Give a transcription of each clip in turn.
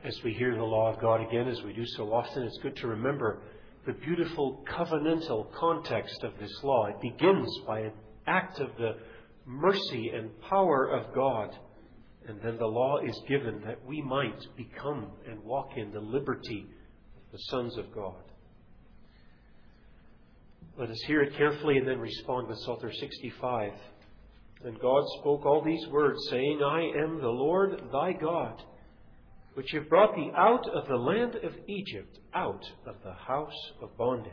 As we hear the law of God again, as we do so often, it's good to remember the beautiful covenantal context of this law. It begins by an act of the mercy and power of God, and then the law is given that we might become and walk in the liberty of the sons of God. Let us hear it carefully and then respond with Psalter 65. And God spoke all these words, saying, I am the Lord thy God, which have brought thee out of the land of Egypt, out of the house of bondage.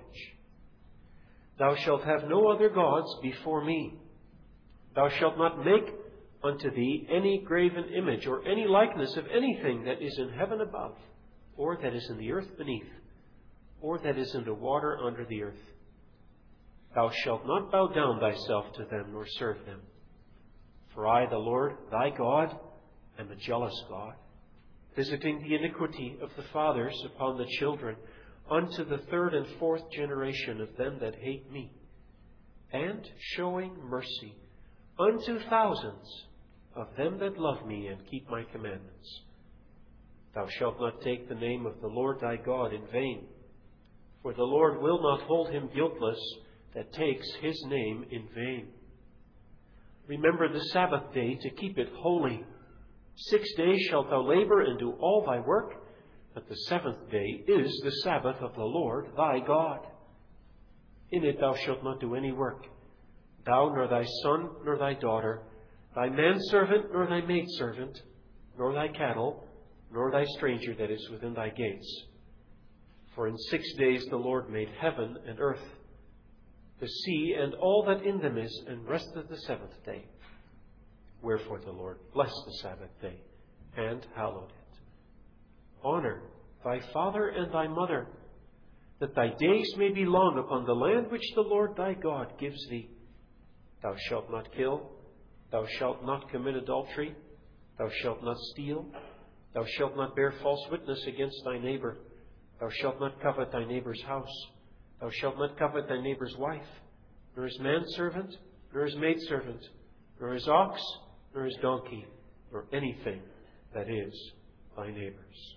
Thou shalt have no other gods before me. Thou shalt not make unto thee any graven image, or any likeness of anything that is in heaven above, or that is in the earth beneath, or that is in the water under the earth. Thou shalt not bow down thyself to them, nor serve them. For I, the Lord thy God, am a jealous God, visiting the iniquity of the fathers upon the children, unto the third and fourth generation of them that hate me, and showing mercy unto thousands of them that love me and keep my commandments. Thou shalt not take the name of the Lord thy God in vain, for the Lord will not hold him guiltless that takes his name in vain. Remember the Sabbath day to keep it holy. 6 days shalt thou labor and do all thy work, but the seventh day is the Sabbath of the Lord thy God. In it thou shalt not do any work, thou nor thy son nor thy daughter, thy manservant nor thy maidservant, nor thy cattle, nor thy stranger that is within thy gates. For in 6 days the Lord made heaven and earth, the sea and all that in them is, and rested the seventh day. Wherefore the Lord blessed the Sabbath day, and hallowed it. Honor thy father and thy mother, that thy days may be long upon the land which the Lord thy God gives thee. Thou shalt not kill, thou shalt not commit adultery, thou shalt not steal, thou shalt not bear false witness against thy neighbor, thou shalt not covet thy neighbor's house, thou shalt not covet thy neighbor's wife, nor his manservant, nor his maidservant, nor his ox, nor his donkey, nor anything that is thy neighbor's.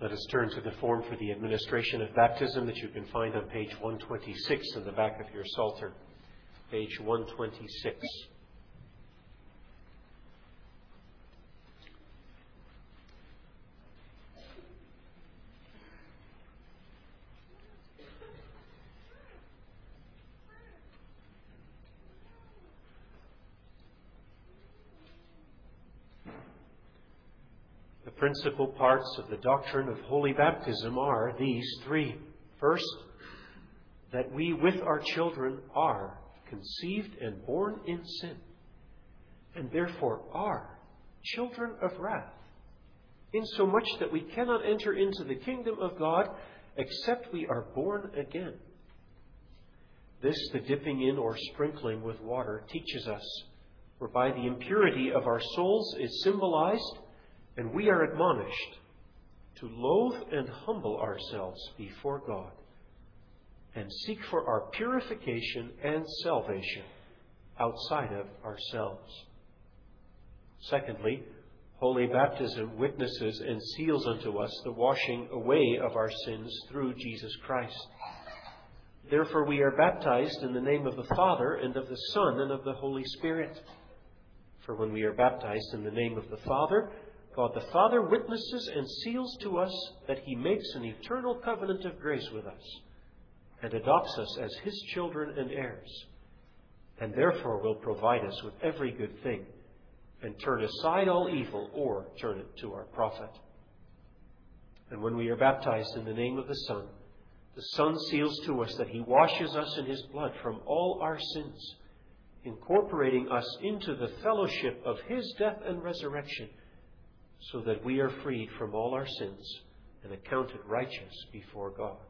Let us turn to the form for the administration of baptism that you can find on page 126 in the back of your Psalter. Page 126. The principal parts of the doctrine of holy baptism are these three. First, that we with our children are conceived and born in sin, and therefore are children of wrath, insomuch that we cannot enter into the kingdom of God except we are born again. This the dipping in or sprinkling with water teaches us, whereby the impurity of our souls is symbolized, and we are admonished to loathe and humble ourselves before God and seek for our purification and salvation outside of ourselves. Secondly, holy baptism witnesses and seals unto us the washing away of our sins through Jesus Christ. Therefore we are baptized in the name of the Father, and of the Son, and of the Holy Spirit. For when we are baptized in the name of the Father, God the Father witnesses and seals to us that He makes an eternal covenant of grace with us, and adopts us as His children and heirs, and therefore will provide us with every good thing, and turn aside all evil, or turn it to our profit. And when we are baptized in the name of the Son seals to us that He washes us in His blood from all our sins, incorporating us into the fellowship of His death and resurrection, so that we are freed from all our sins and accounted righteous before God.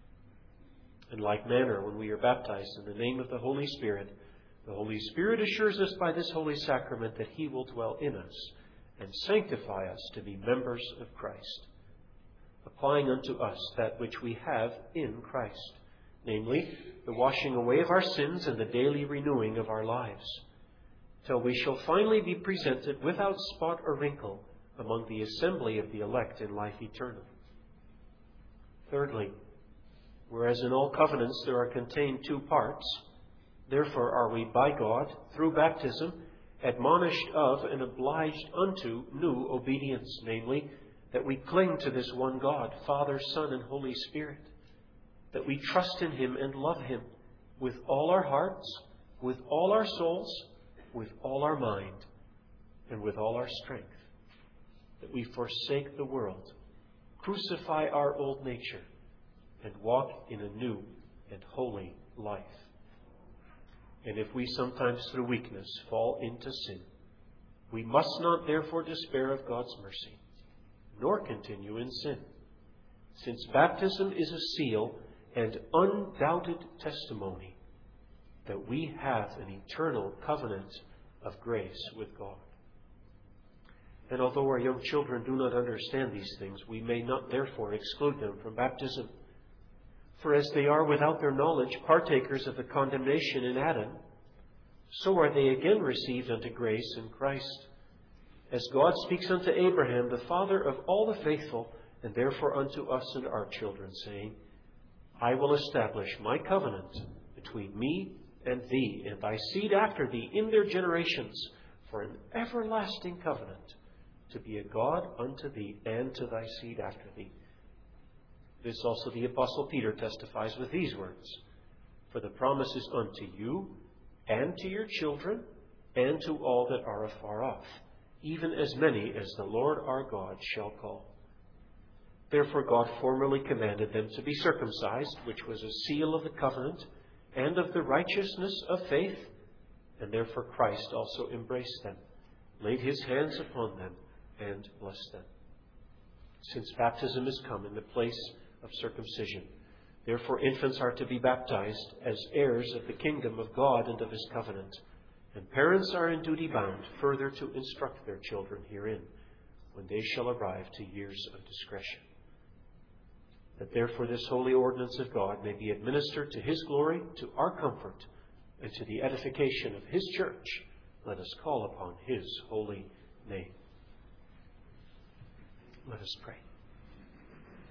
In like manner, when we are baptized in the name of the Holy Spirit assures us by this holy sacrament that He will dwell in us and sanctify us to be members of Christ, applying unto us that which we have in Christ, namely, the washing away of our sins and the daily renewing of our lives, till we shall finally be presented without spot or wrinkle among the assembly of the elect in life eternal. Thirdly, whereas in all covenants there are contained two parts, therefore are we by God, through baptism, admonished of and obliged unto new obedience, namely, that we cling to this one God, Father, Son, and Holy Spirit, that we trust in Him and love Him with all our hearts, with all our souls, with all our mind, and with all our strength, that we forsake the world, crucify our old nature, and walk in a new and holy life. And if we sometimes through weakness fall into sin, we must not therefore despair of God's mercy, nor continue in sin, since baptism is a seal and undoubted testimony that we have an eternal covenant of grace with God. And although our young children do not understand these things, we may not therefore exclude them from baptism. For as they are without their knowledge partakers of the condemnation in Adam, so are they again received unto grace in Christ. As God speaks unto Abraham, the father of all the faithful, and therefore unto us and our children, saying, I will establish my covenant between me and thee, and thy seed after thee in their generations, for an everlasting covenant, to be a God unto thee and to thy seed after thee. This also the Apostle Peter testifies with these words, For the promise is unto you, and to your children, and to all that are afar off, even as many as the Lord our God shall call. Therefore God formerly commanded them to be circumcised, which was a seal of the covenant, and of the righteousness of faith, and therefore Christ also embraced them, laid His hands upon them, and blessed them. Since baptism is come in the place of circumcision, therefore infants are to be baptized as heirs of the kingdom of God and of His covenant, and parents are in duty bound further to instruct their children herein, when they shall arrive to years of discretion. That therefore this holy ordinance of God may be administered to His glory, to our comfort, and to the edification of His church, let us call upon His holy name. Let us pray.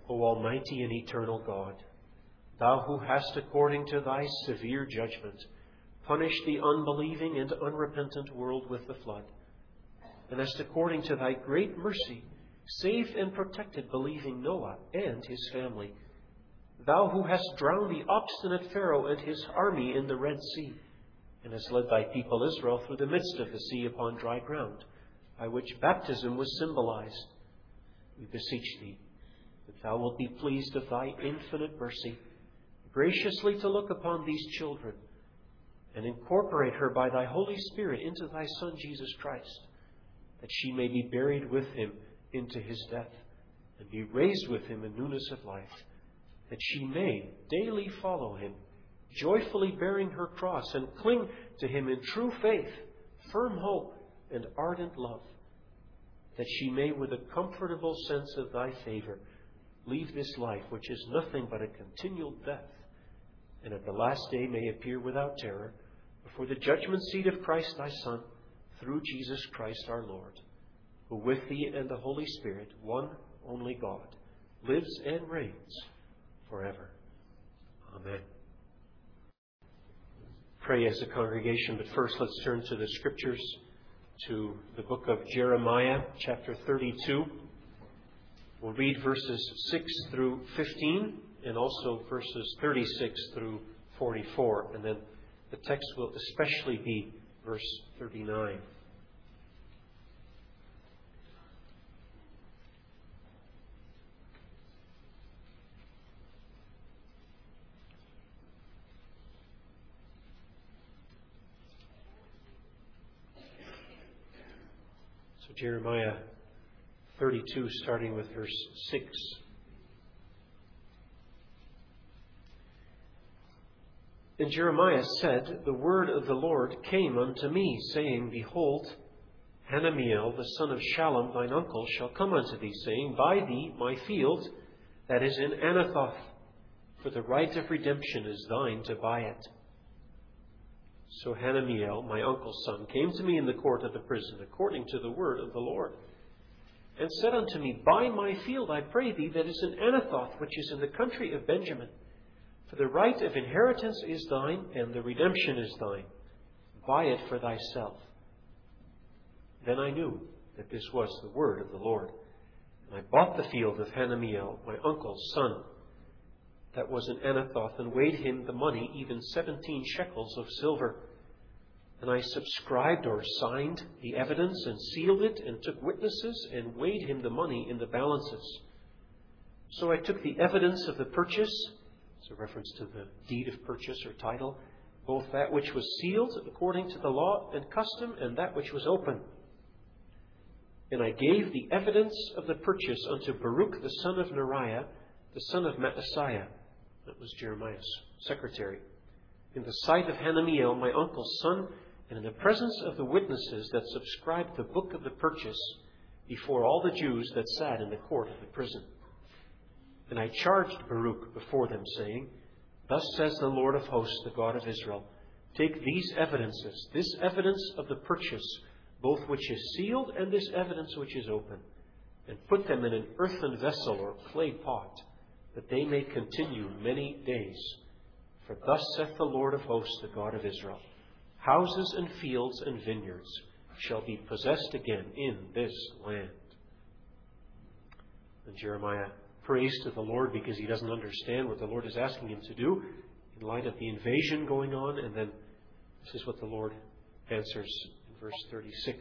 O Almighty and eternal God, Thou who hast, according to Thy severe judgment, punished the unbelieving and unrepentant world with the flood, and hast, according to Thy great mercy, saved and protected believing Noah and his family, Thou who hast drowned the obstinate Pharaoh and his army in the Red Sea, and hast led Thy people Israel through the midst of the sea upon dry ground, by which baptism was symbolized, we beseech Thee that Thou wilt be pleased of Thy infinite mercy, graciously to look upon these children, and incorporate her by Thy Holy Spirit into Thy Son Jesus Christ, that she may be buried with Him into His death, and be raised with Him in newness of life, that she may daily follow Him, joyfully bearing her cross, and cling to Him in true faith, firm hope, and ardent love, that she may, with a comfortable sense of Thy favor, leave this life, which is nothing but a continual death, and at the last day may appear without terror before the judgment seat of Christ Thy Son, through Jesus Christ our Lord, who with Thee and the Holy Spirit, one only God, lives and reigns forever. Amen. Pray as a congregation, but first let's turn to the Scriptures, to the book of Jeremiah, chapter 32. We'll read verses 6 through 15, and also verses 36 through 44. And then the text will especially be verse 39. So Jeremiah 32, starting with verse 6. And Jeremiah said, The word of the Lord came unto me, saying, Behold, Hanamiel, the son of Shallum, thine uncle, shall come unto thee, saying, Buy thee my field that is in Anathoth, for the right of redemption is thine to buy it. So Hanamiel, my uncle's son, came to me in the court of the prison, according to the word of the Lord, and said unto me, Buy my field, I pray thee, that is in Anathoth, which is in the country of Benjamin. For the right of inheritance is thine, and the redemption is thine. Buy it for thyself. Then I knew that this was the word of the Lord. And I bought the field of Hanamiel, my uncle's son, that was in Anathoth, and weighed him the money, even 17 shekels of silver. And I subscribed or signed the evidence, and sealed it, and took witnesses, and weighed him the money in the balances. So I took the evidence of the purchase, it's a reference to the deed of purchase or title, both that which was sealed according to the law and custom, and that which was open. And I gave the evidence of the purchase unto Baruch the son of Neriah, the son of Maaseiah, that was Jeremiah's secretary, in the sight of Hanamiel, my uncle's son, and in the presence of the witnesses that subscribed the book of the purchase, before all the Jews that sat in the court of the prison. And I charged Baruch before them, saying, Thus says the Lord of hosts, the God of Israel, Take these evidences, this evidence of the purchase, both which is sealed and this evidence which is open, and put them in an earthen vessel or clay pot, that they may continue many days. For thus saith the Lord of hosts, the God of Israel, Houses and fields and vineyards shall be possessed again in this land. And Jeremiah prays to the Lord because he doesn't understand what the Lord is asking him to do in light of the invasion going on. And then this is what the Lord answers in verse 36.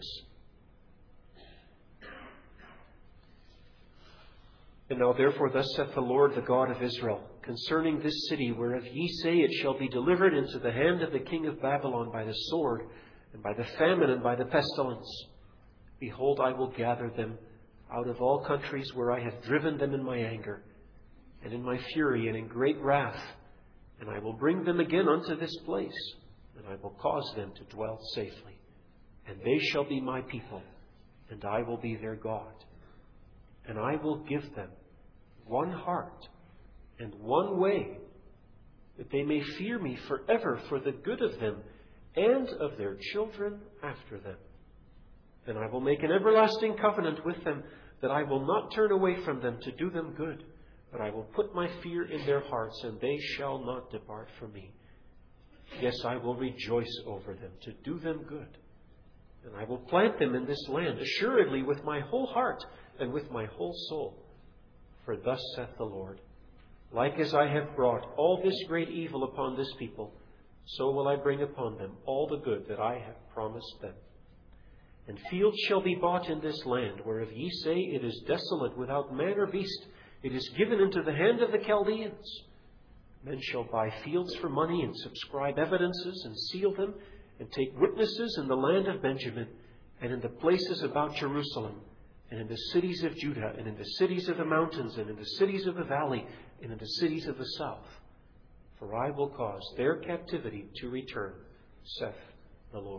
And now therefore thus saith the Lord, the God of Israel, concerning this city, whereof ye say it shall be delivered into the hand of the king of Babylon by the sword, and by the famine, and by the pestilence. Behold, I will gather them out of all countries where I have driven them in my anger, and in my fury, and in great wrath, and I will bring them again unto this place, and I will cause them to dwell safely. And they shall be my people, and I will be their God. And I will give them one heart and one way, that they may fear me forever for the good of them and of their children after them. And I will make an everlasting covenant with them, that I will not turn away from them to do them good, but I will put my fear in their hearts, and they shall not depart from me. Yes, I will rejoice over them, to do them good. And I will plant them in this land, assuredly with my whole heart and with my whole soul. For thus saith the Lord, like as I have brought all this great evil upon this people, so will I bring upon them all the good that I have promised them. And fields shall be bought in this land, whereof ye say, it is desolate, without man or beast. It is given into the hand of the Chaldeans. Men shall buy fields for money, and subscribe evidences, and seal them, and take witnesses in the land of Benjamin, and in the places about Jerusalem, and in the cities of Judah, and in the cities of the mountains, and in the cities of the valley, and in the cities of the south. For I will cause their captivity to return, saith the Lord.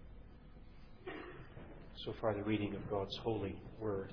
So far, the reading of God's holy word.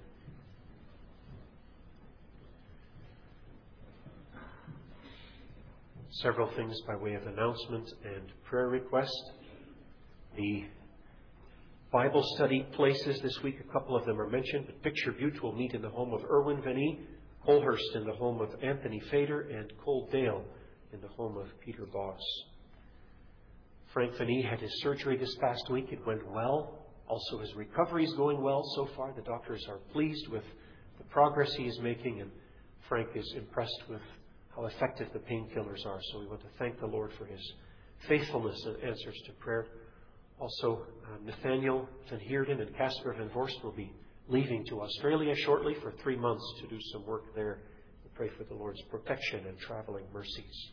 Several things by way of announcement and prayer request. The Bible study places this week, a couple of them are mentioned, but Picture Butte will meet in the home of Erwin Venny, Colhurst in the home of Anthony Fader, and Coaldale in the home of Peter Boss. Frank Venny had his surgery this past week. It went well. Also, his recovery is going well so far. The doctors are pleased with the progress he is making, and Frank is impressed with how effective the painkillers are. So we want to thank the Lord for his faithfulness and answers to prayer. Also, Nathaniel Van Heerden and Casper Van Vorst will be leaving to Australia shortly for 3 months to do some work there. We pray for the Lord's protection and traveling mercies.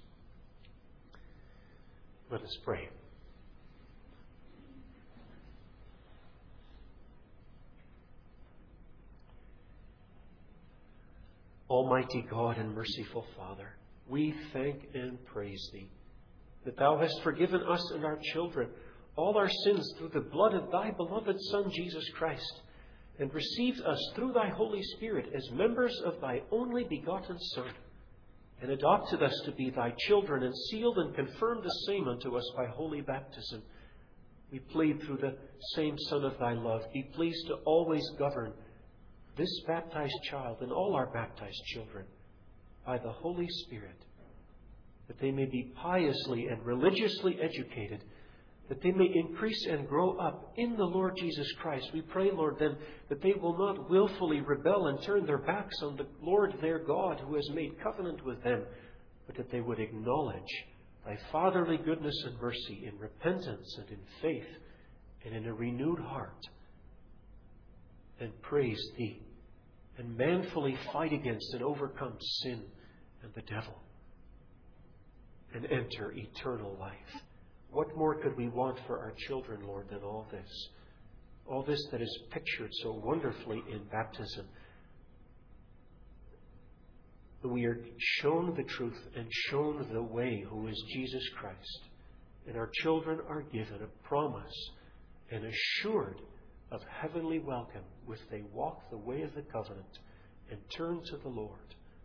Let us pray. Almighty God and merciful Father, we thank and praise Thee that Thou hast forgiven us and our children all our sins through the blood of Thy beloved Son, Jesus Christ, and received us through Thy Holy Spirit as members of Thy only begotten Son, and adopted us to be Thy children, and sealed and confirmed the same unto us by holy baptism. We plead through the same Son of Thy love, be pleased to always govern this baptized child and all our baptized children by the Holy Spirit, that they may be piously and religiously educated, that they may increase and grow up in the Lord Jesus Christ. We pray, Lord, then, that they will not willfully rebel and turn their backs on the Lord their God who has made covenant with them, but that they would acknowledge Thy fatherly goodness and mercy in repentance and in faith and in a renewed heart, and praise Thee, and manfully fight against and overcome sin and the devil, and enter eternal life. What more could we want for our children, Lord, than all this? All this that is pictured so wonderfully in baptism. We are shown the truth and shown the way, who is Jesus Christ. And our children are given a promise and assured of heavenly welcome if they walk the way of the covenant and turn to the Lord.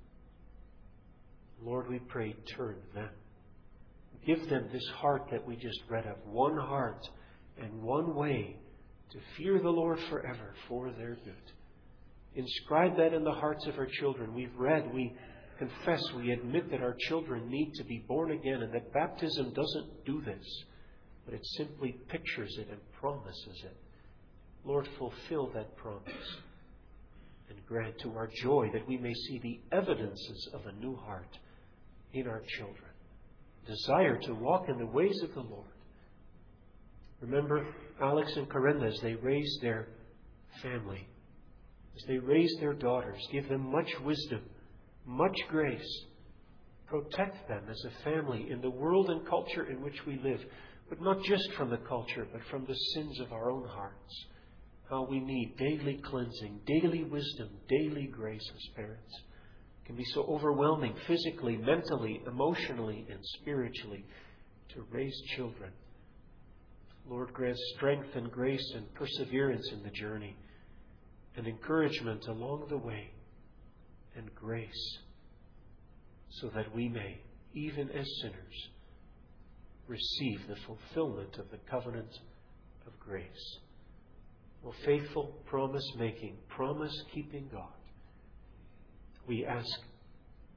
Lord, we pray, turn them. Give them this heart that we just read of, one heart and one way to fear the Lord forever for their good. Inscribe that in the hearts of our children. We've read, we confess, we admit that our children need to be born again, and that baptism doesn't do this, but it simply pictures it and promises it. Lord, fulfill that promise and grant to our joy that we may see the evidences of a new heart in our children. Desire to walk in the ways of the Lord. Remember Alex and Corinna as they raise their family, as they raise their daughters. Give them much wisdom, much grace. Protect them as a family in the world and culture in which we live, but not just from the culture, but from the sins of our own hearts. How we need daily cleansing, daily wisdom, daily grace as parents. It can be so overwhelming physically, mentally, emotionally, and spiritually to raise children. Lord, grant strength and grace and perseverance in the journey, and encouragement along the way, and grace, so that we may, even as sinners, receive the fulfillment of the covenant of grace. O faithful, promise-making, promise-keeping God, we ask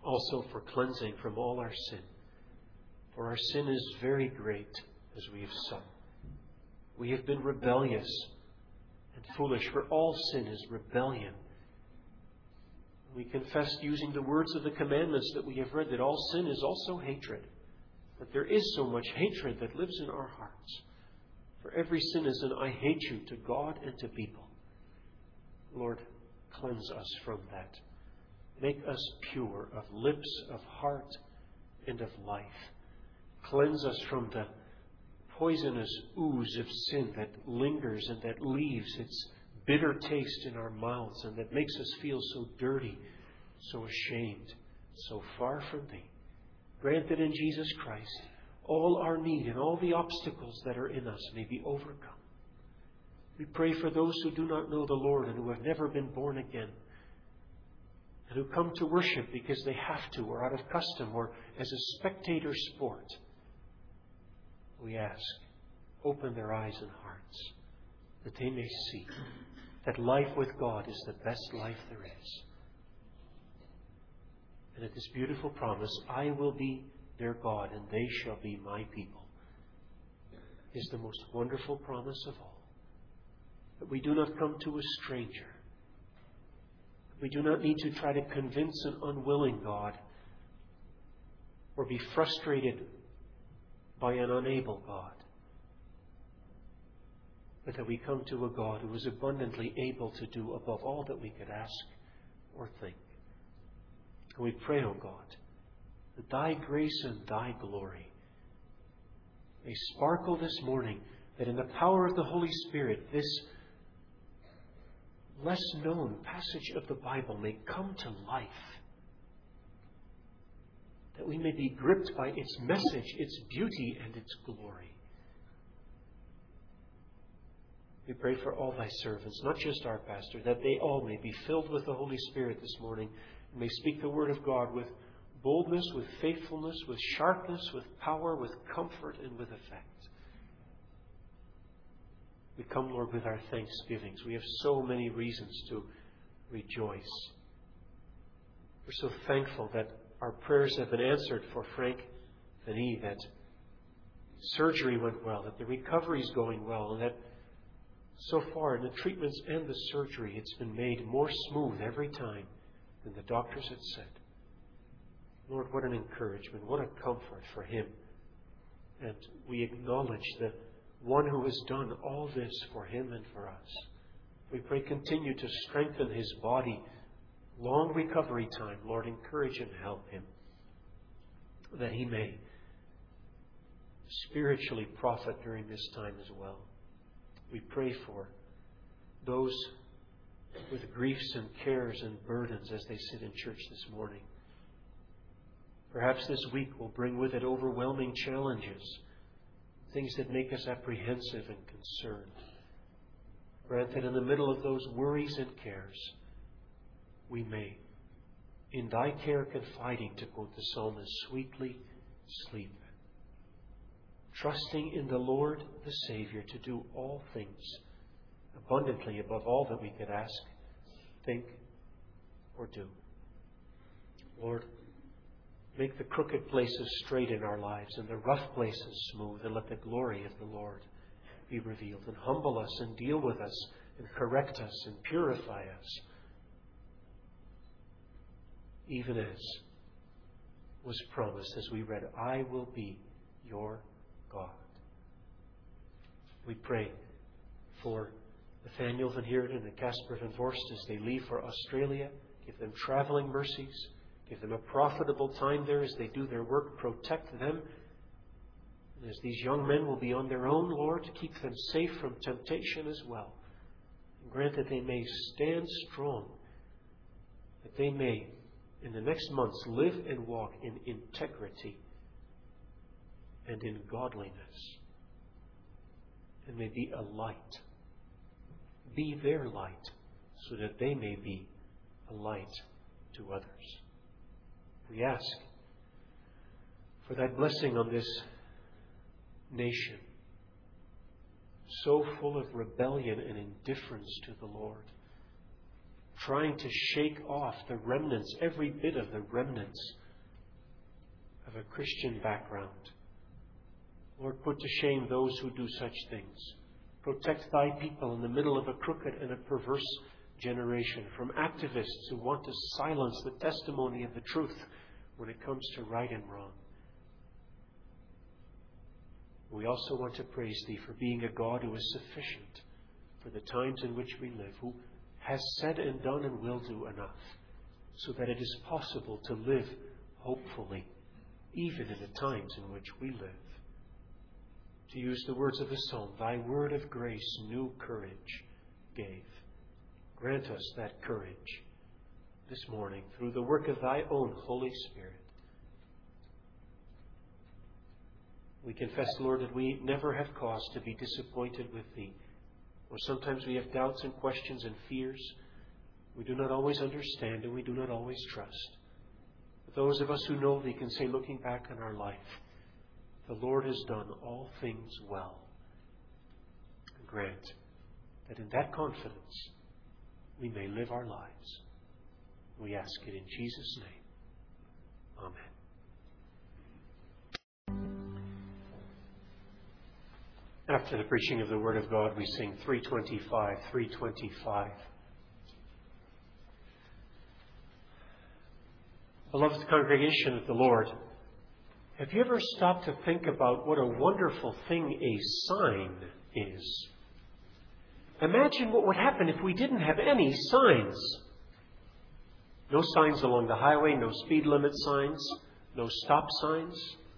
also for cleansing from all our sin. For our sin is very great, as we have sung. We have been rebellious and foolish, for all sin is rebellion. We confess, using the words of the commandments that we have read, that all sin is also hatred. That there is so much hatred that lives in our hearts. For every sin is an I hate you to God and to people. Lord, cleanse us from that. Make us pure of lips, of heart, and of life. Cleanse us from the poisonous ooze of sin that lingers and that leaves its bitter taste in our mouths and that makes us feel so dirty, so ashamed, so far from Thee. Grant that in Jesus Christ all our need and all the obstacles that are in us may be overcome. We pray for those who do not know the Lord and who have never been born again, and who come to worship because they have to, or out of custom, or as a spectator sport. We ask, open their eyes and hearts, that they may see that life with God is the best life there is. And at this beautiful promise, I will be their God and they shall be my people, is the most wonderful promise of all. That we do not come to a stranger. We do not need to try to convince an unwilling God or be frustrated by an unable God. But that we come to a God who is abundantly able to do above all that we could ask or think. And we pray, O God, that Thy grace and Thy glory may sparkle this morning, that in the power of the Holy Spirit, this less known passage of the Bible may come to life. That we may be gripped by its message, its beauty, and its glory. We pray for all Thy servants, not just our pastor, that they all may be filled with the Holy Spirit this morning and may speak the Word of God with boldness, with faithfulness, with sharpness, with power, with comfort, and with effect. We come, Lord, with our thanksgivings. We have so many reasons to rejoice. We're so thankful that our prayers have been answered for Frank Finney, that surgery went well, that the recovery is going well, and that so far in the treatments and the surgery, it's been made more smooth every time than the doctors had said. Lord, what an encouragement, what a comfort for him. And we acknowledge the one who has done all this for him and for us. We pray continue to strengthen his body. Long recovery time, Lord, encourage and help him, that he may spiritually profit during this time as well. We pray for those with griefs and cares and burdens as they sit in church this morning. Perhaps this week will bring with it overwhelming challenges, things that make us apprehensive and concerned. Grant that in the middle of those worries and cares, we may, in Thy care confiding, to quote the psalmist, sweetly sleep, trusting in the Lord the Savior to do all things abundantly above all that we could ask, think, or do. Lord, make the crooked places straight in our lives and the rough places smooth, and let the glory of the Lord be revealed. And humble us and deal with us and correct us and purify us, even as was promised as we read, I will be your God. We pray for Nathaniel Van Heerden and Casper Van Vorst as they leave for Australia. Give them traveling mercies. Give them a profitable time there as they do their work. Protect them. And as these young men will be on their own, Lord, keep them safe from temptation as well. And grant that they may stand strong, that they may, in the next months, live and walk in integrity and in godliness, and may be a light. Be their light, so that they may be a light to others. We ask for Thy blessing on this nation, so full of rebellion and indifference to the Lord. trying to shake off the remnants, every bit of the remnants of a Christian background. Lord, put to shame those who do such things. Protect thy people in the middle of a crooked and a perverse generation from activists who want to silence the testimony of the truth when it comes to right and wrong. We also want to praise Thee for being a God who is sufficient for the times in which we live, who has said and done and will do enough so that it is possible to live hopefully, even in the times in which we live. To use the words of the psalm, Thy word of grace new courage gave. Grant us that courage this morning through the work of Thy own Holy Spirit. We confess, Lord, that we never have cause to be disappointed with Thee. Or sometimes we have doubts and questions and fears. We do not always understand and we do not always trust. But those of us who know Thee can say, looking back on our life, the Lord has done all things well. And grant that in that confidence we may live our lives. We ask it in Jesus' name. Amen. After the preaching of the Word of God, we sing 325. Beloved congregation of the Lord, have you ever stopped to think about what a wonderful thing a sign is? Imagine what would happen if we didn't have any signs. No signs along the highway, no speed limit signs, no stop signs.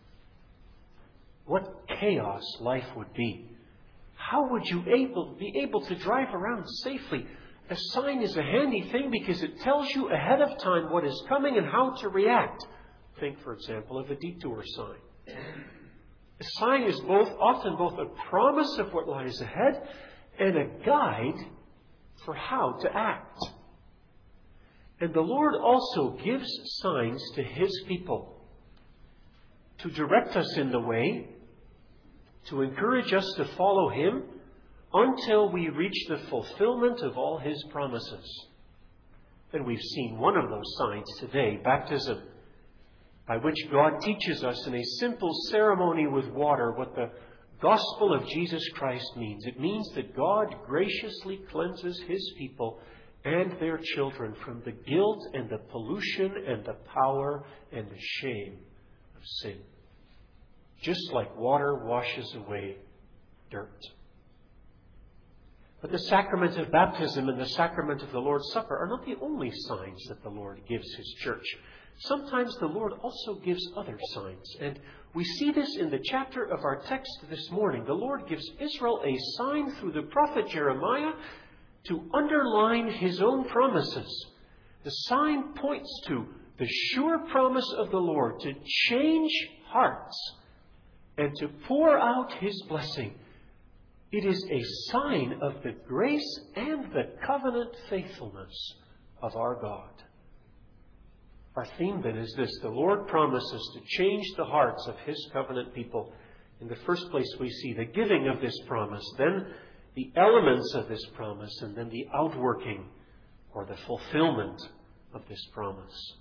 What chaos life would be. How would you be able to drive around safely? A sign is a handy thing because it tells you ahead of time what is coming and how to react. Think, for example, of a detour sign. A sign is often both a promise of what lies ahead and a guide for how to act. And the Lord also gives signs to His people to direct us in the way, to encourage us to follow Him until we reach the fulfillment of all His promises. And we've seen one of those signs today, baptism, by which God teaches us in a simple ceremony with water what the gospel of Jesus Christ means. It means that God graciously cleanses His people and their children from the guilt and the pollution and the power and the shame of sin. Just like water washes away dirt. But the sacrament of baptism and the sacrament of the Lord's Supper are not the only signs that the Lord gives His church. Sometimes the Lord also gives other signs. And we see this in the chapter of our text this morning. The Lord gives Israel a sign through the prophet Jeremiah to underline His own promises. The sign points to the sure promise of the Lord to change hearts and to pour out His blessing. It is a sign of the grace and the covenant faithfulness of our God. Our theme then is this: the Lord promises to change the hearts of His covenant people. In the first place, we see the giving of this promise, then the elements of this promise, and then the outworking or the fulfillment of this promise.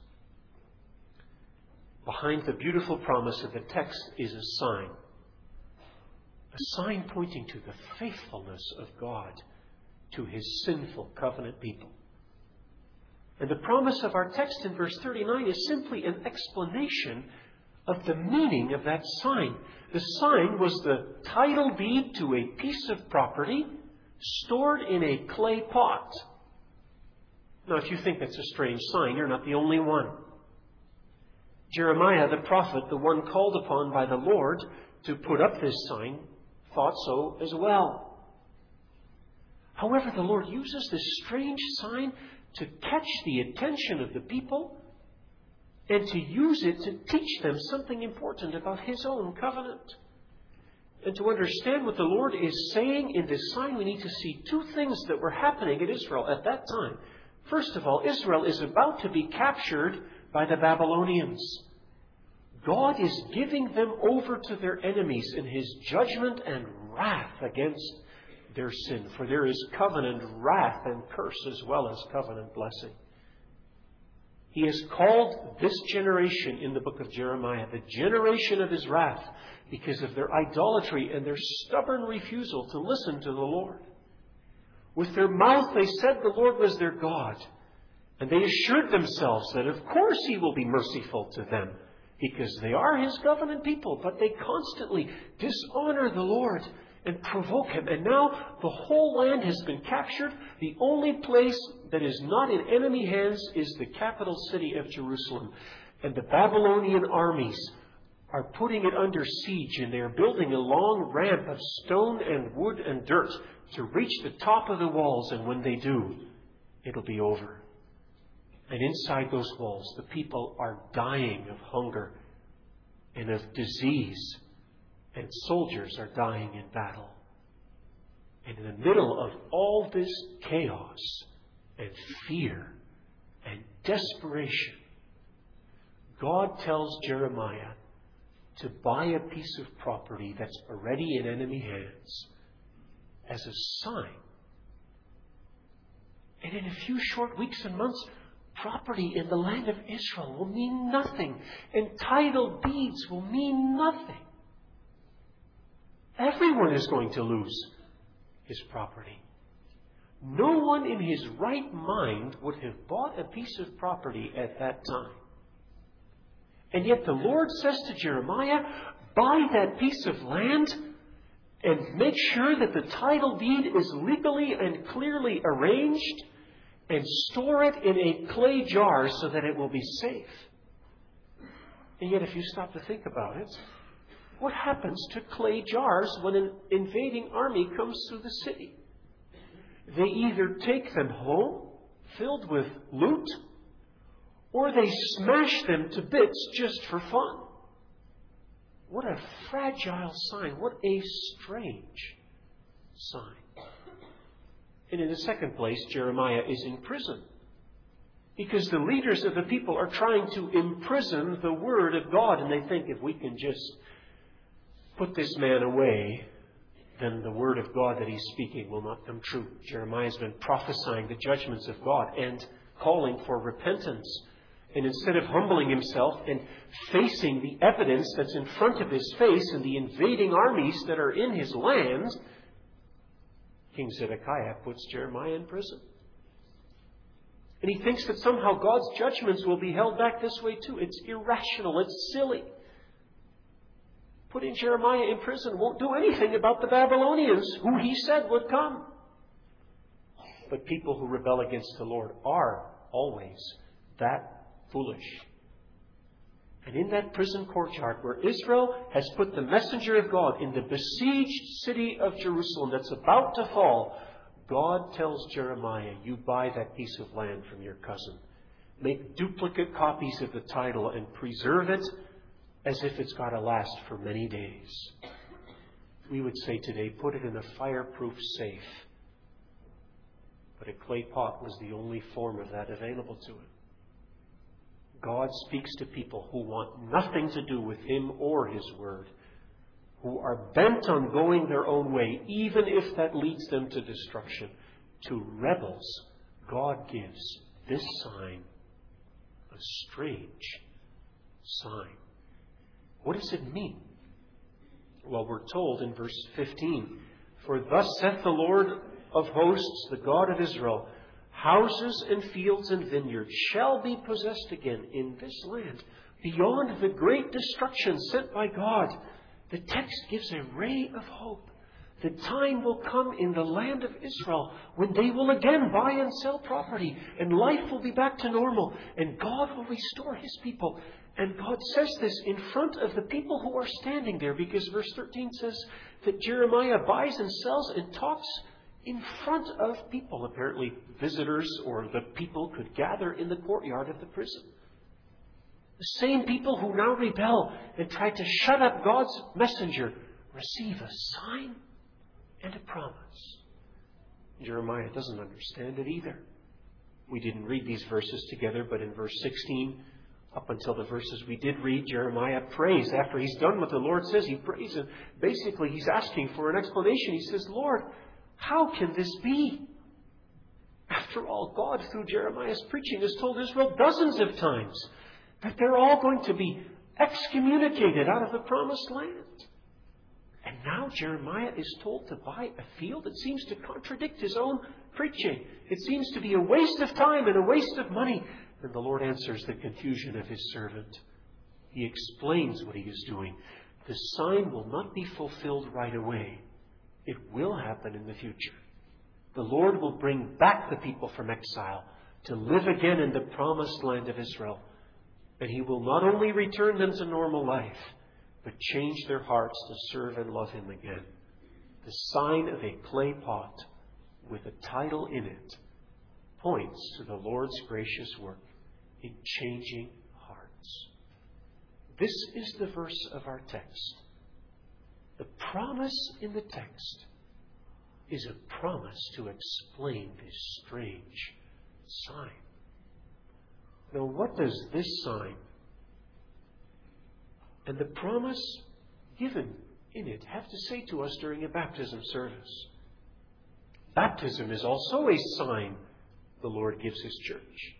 Behind the beautiful promise of the text is a sign pointing to the faithfulness of God to His sinful covenant people. And the promise of our text in verse 39 is simply an explanation of the meaning of that sign. The sign was the title deed to a piece of property stored in a clay pot. Now, if you think that's a strange sign, you're not the only one. Jeremiah, the prophet, the one called upon by the Lord to put up this sign, thought so as well. However, the Lord uses this strange sign to catch the attention of the people and to use it to teach them something important about His own covenant. And to understand what the Lord is saying in this sign, we need to see two things that were happening in Israel at that time. First of all, Israel is about to be captured by the Babylonians. God is giving them over to their enemies in His judgment and wrath against their sin. For there is covenant wrath and curse as well as covenant blessing. He has called this generation in the book of Jeremiah the generation of His wrath because of their idolatry and their stubborn refusal to listen to the Lord. With their mouth they said the Lord was their God, and they assured themselves that of course He will be merciful to them because they are His covenant people, but they constantly dishonor the Lord and provoke Him. And now the whole land has been captured. The only place that is not in enemy hands is the capital city of Jerusalem. And the Babylonian armies are putting it under siege, and they are building a long ramp of stone and wood and dirt to reach the top of the walls. And when they do, it'll be over. And inside those walls, the people are dying of hunger and of disease. And soldiers are dying in battle. And in the middle of all this chaos and fear and desperation, God tells Jeremiah to buy a piece of property that's already in enemy hands as a sign. And in a few short weeks and months, property in the land of Israel will mean nothing, and title deeds will mean nothing. Everyone is going to lose his property. No one in his right mind would have bought a piece of property at that time. And yet the Lord says to Jeremiah, buy that piece of land and make sure that the title deed is legally and clearly arranged, and store it in a clay jar so that it will be safe. And yet if you stop to think about it, what happens to clay jars when an invading army comes through the city? They either take them home, filled with loot, or they smash them to bits just for fun. What a fragile sign. What a strange sign. And in the second place, Jeremiah is in prison, because the leaders of the people are trying to imprison the Word of God, and they think if we can just put this man away, then the Word of God that he's speaking will not come true. Jeremiah has been prophesying the judgments of God and calling for repentance. And instead of humbling himself and facing the evidence that's in front of his face and the invading armies that are in his land, King Zedekiah puts Jeremiah in prison. And he thinks that somehow God's judgments will be held back this way too. It's irrational. It's silly. Putting Jeremiah in prison won't do anything about the Babylonians, who he said would come. But people who rebel against the Lord are always that foolish. And in that prison courtyard where Israel has put the messenger of God in the besieged city of Jerusalem that's about to fall, God tells Jeremiah, you buy that piece of land from your cousin. Make duplicate copies of the title and preserve it as if it's got to last for many days. We would say today, put it in a fireproof safe. But a clay pot was the only form of that available to it. God speaks to people who want nothing to do with Him or His Word, who are bent on going their own way, even if that leads them to destruction. To rebels, God gives this sign, a strange sign. What does it mean? Well, we're told in verse 15, for thus saith the Lord of hosts, the God of Israel, houses and fields and vineyards shall be possessed again in this land, beyond the great destruction sent by God. The text gives a ray of hope. The time will come in the land of Israel when they will again buy and sell property, and life will be back to normal, and God will restore His people. And God says this in front of the people who are standing there, because verse 13 says that Jeremiah buys and sells and talks in front of people. Apparently visitors or the people could gather in the courtyard of the prison. The same people who now rebel and try to shut up God's messenger receive a sign and a promise. Jeremiah doesn't understand it either. We didn't read these verses together, but in verse 16, up until the verses we did read, Jeremiah prays. After he's done what the Lord says, he prays, and basically he's asking for an explanation. He says, Lord, How can this be? After all, God, through Jeremiah's preaching, has told Israel dozens of times that they're all going to be excommunicated out of the promised land. And now Jeremiah is told to buy a field. It seems to contradict his own preaching. It seems to be a waste of time and a waste of money. And the Lord answers the confusion of His servant. He explains what He is doing. The sign will not be fulfilled right away. It will happen in the future. The Lord will bring back the people from exile to live again in the promised land of Israel. And He will not only return them to normal life, but change their hearts to serve and love Him again. The sign of a clay pot with a title in it points to the Lord's gracious work in changing hearts. This is the verse of our text. The promise in the text is a promise to explain this strange sign. Now, what does this sign and the promise given in it have to say to us during a baptism service? Baptism is also a sign the Lord gives His church.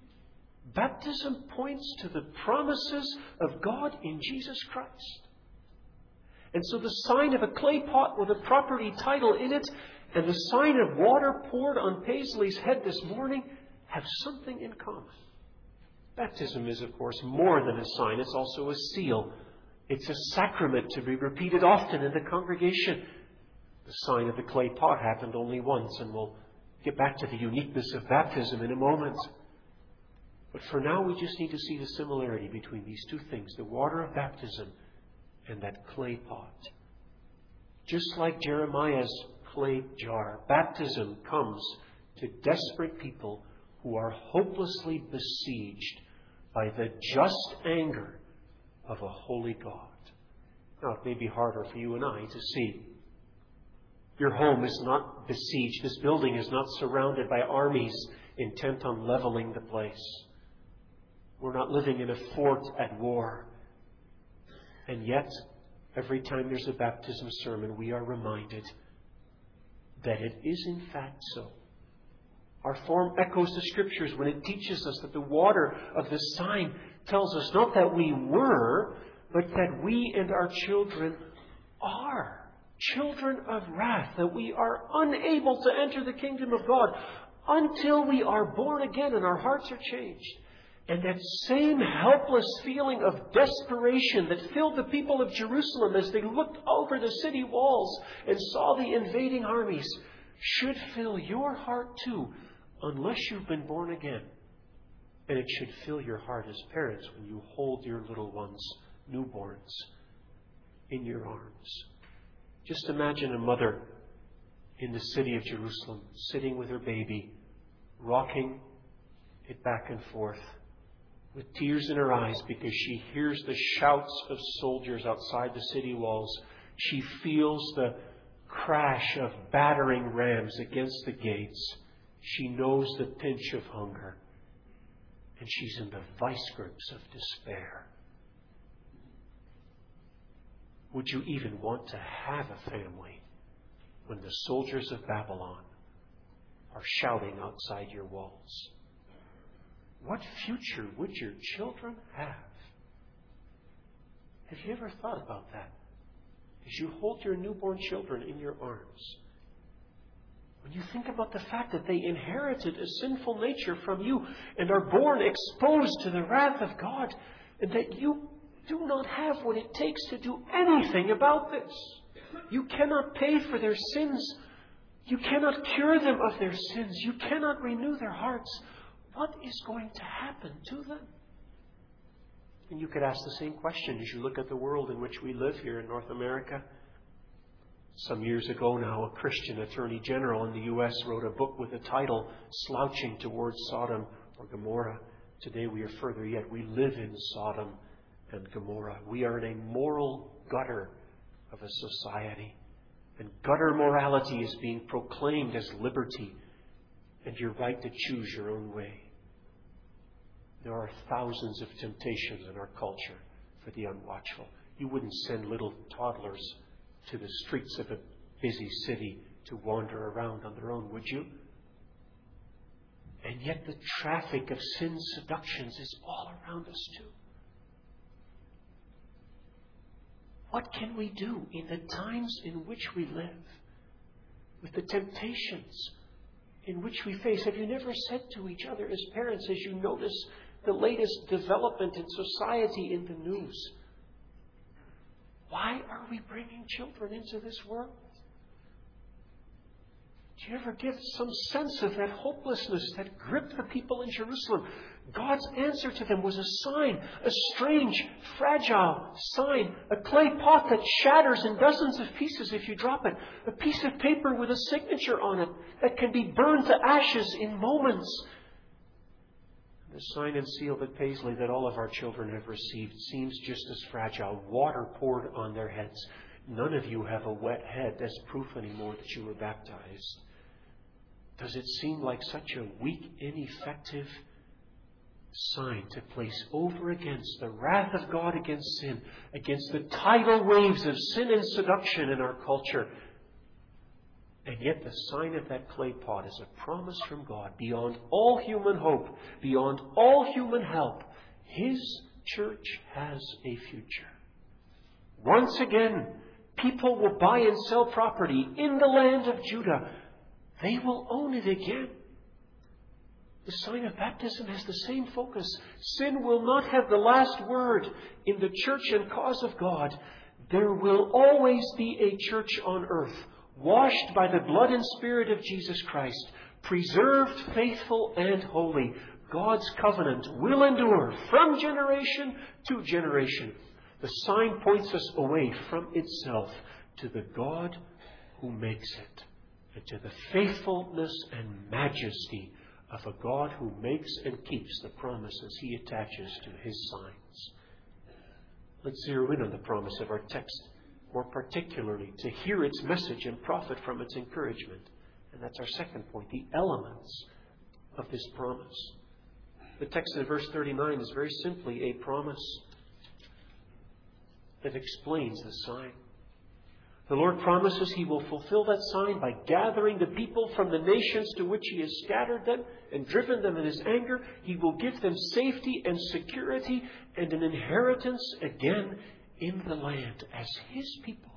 Baptism points to the promises of God in Jesus Christ. And so the sign of a clay pot with a property title in it and the sign of water poured on Paisley's head this morning have something in common. Baptism is, of course, more than a sign. It's also a seal. It's a sacrament to be repeated often in the congregation. The sign of the clay pot happened only once, and we'll get back to the uniqueness of baptism in a moment. But for now, we just need to see the similarity between these two things, the water of baptism and that clay pot. Just like Jeremiah's clay jar, baptism comes to desperate people who are hopelessly besieged by the just anger of a holy God. Now, it may be harder for you and I to see. Your home is not besieged. This building is not surrounded by armies intent on leveling the place. We're not living in a fort at war. And yet, every time there's a baptism sermon, we are reminded that it is in fact so. Our form echoes the Scriptures when it teaches us that the water of the sign tells us not that we were, but that we and our children are children of wrath, that we are unable to enter the kingdom of God until we are born again and our hearts are changed. And that same helpless feeling of desperation that filled the people of Jerusalem as they looked over the city walls and saw the invading armies should fill your heart too, unless you've been born again. And it should fill your heart as parents when you hold your little ones, newborns, in your arms. Just imagine a mother in the city of Jerusalem sitting with her baby, rocking it back and forth, with tears in her eyes because she hears the shouts of soldiers outside the city walls. She feels the crash of battering rams against the gates. She knows the pinch of hunger. And she's in the vice grips of despair. Would you even want to have a family when the soldiers of Babylon are shouting outside your walls? What future would your children have? Have you ever thought about that? As you hold your newborn children in your arms, when you think about the fact that they inherited a sinful nature from you and are born exposed to the wrath of God, and that you do not have what it takes to do anything about this. You cannot pay for their sins. You cannot cure them of their sins. You cannot renew their hearts. What is going to happen to them? And you could ask the same question as you look at the world in which we live here in North America. Some years ago now, a Christian attorney general in the U.S. wrote a book with the title, Slouching Towards Sodom or Gomorrah. Today we are further yet. We live in Sodom and Gomorrah. We are in a moral gutter of a society. And gutter morality is being proclaimed as liberty and your right to choose your own way. There are thousands of temptations in our culture for the unwatchful. You wouldn't send little toddlers to the streets of a busy city to wander around on their own, would you? And yet the traffic of sin's seductions is all around us too. What can we do in the times in which we live, with the temptations in which we face? Have you never said to each other as parents, as you notice the latest development in society in the news, why are we bringing children into this world? Do you ever get some sense of that hopelessness that gripped the people in Jerusalem? God's answer to them was a sign, a strange, fragile sign, a clay pot that shatters in dozens of pieces if you drop it, a piece of paper with a signature on it that can be burned to ashes in moments. The sign and seal at Paisley that all of our children have received seems just as fragile, water poured on their heads. None of you have a wet head as proof anymore that you were baptized. Does it seem like such a weak, ineffective sign to place over against the wrath of God against sin, against the tidal waves of sin and seduction in our culture? And yet the sign of that clay pot is a promise from God beyond all human hope, beyond all human help. His church has a future. Once again, people will buy and sell property in the land of Judah. They will own it again. The sign of baptism has the same focus. Sin will not have the last word in the church and cause of God. There will always be a church on earth, washed by the blood and Spirit of Jesus Christ, preserved, faithful, and holy. God's covenant will endure from generation to generation. The sign points us away from itself to the God who makes it, and to the faithfulness and majesty of a God who makes and keeps the promises He attaches to His signs. Let's zero in on the promise of our text, more particularly to hear its message and profit from its encouragement. And that's our second point, the elements of this promise. The text in verse 39 is very simply a promise that explains the sign. The Lord promises He will fulfill that sign by gathering the people from the nations to which He has scattered them and driven them in His anger. He will give them safety and security and an inheritance again in the land as His people.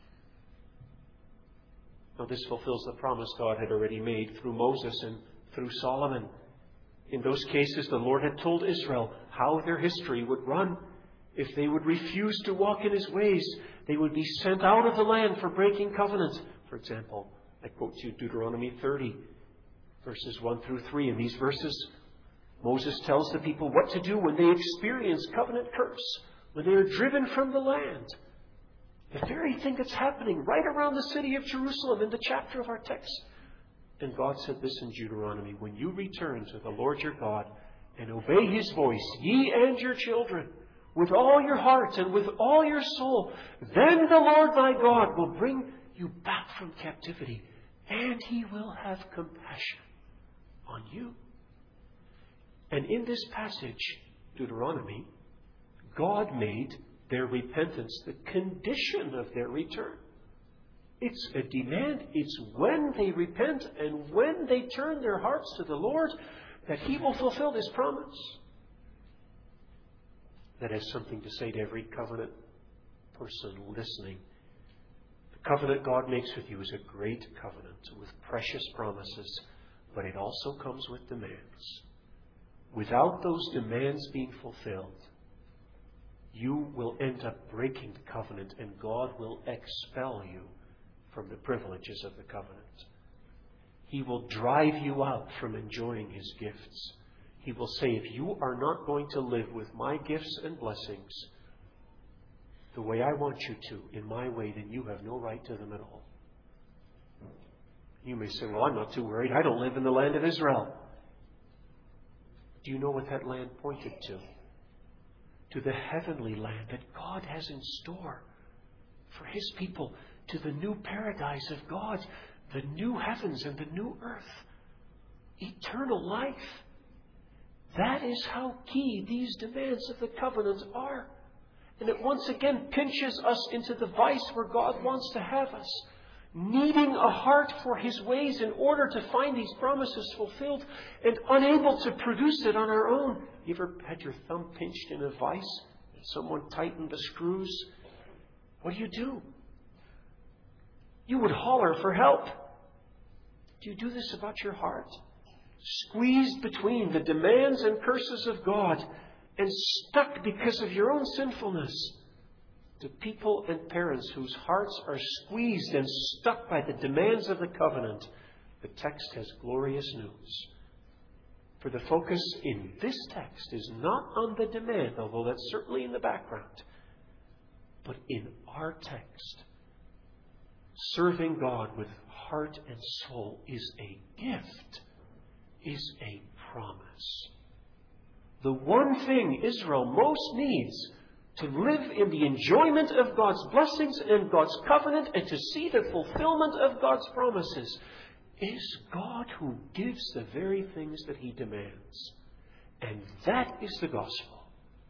Now this fulfills the promise God had already made through Moses and through Solomon. In those cases, the Lord had told Israel how their history would run. If they would refuse to walk in His ways, they would be sent out of the land for breaking covenant. For example, I quote to you Deuteronomy 30, verses 1 through 3. In these verses, Moses tells the people what to do when they experience covenant curse, when they are driven from the land. The very thing that's happening right around the city of Jerusalem in the chapter of our text. And God said this in Deuteronomy, when you return to the Lord your God and obey His voice, ye and your children, with all your heart and with all your soul, then the Lord thy God will bring you back from captivity, and He will have compassion on you. And in this passage, Deuteronomy, God made their repentance the condition of their return. It's a demand. It's when they repent and when they turn their hearts to the Lord that He will fulfill this promise. That has something to say to every covenant person listening. The covenant God makes with you is a great covenant with precious promises, but it also comes with demands. Without those demands being fulfilled, you will end up breaking the covenant, and God will expel you from the privileges of the covenant. He will drive you out from enjoying His gifts. He will say, if you are not going to live with my gifts and blessings the way I want you to, in my way, then you have no right to them at all. You may say, well, I'm not too worried. I don't live in the land of Israel. Do you know what that land pointed to? To the heavenly land that God has in store for His people, to the new paradise of God, the new heavens and the new earth, eternal life. That is how key these demands of the covenant are. And it once again pinches us into the vice where God wants to have us. needing a heart for His ways in order to find these promises fulfilled, and unable to produce it on our own. You ever had your thumb pinched in a vice and someone tightened the screws? What do? You would holler for help. Do you do this about your heart? Squeezed between the demands and curses of God and stuck because of your own sinfulness. To people and parents whose hearts are squeezed and stuck by the demands of the covenant, the text has glorious news. For the focus in this text is not on the demand, although that's certainly in the background, but in our text. Serving God with heart and soul is a gift, is a promise. The one thing Israel most needs to live in the enjoyment of God's blessings and God's covenant and to see the fulfillment of God's promises is God who gives the very things that He demands. And that is the gospel.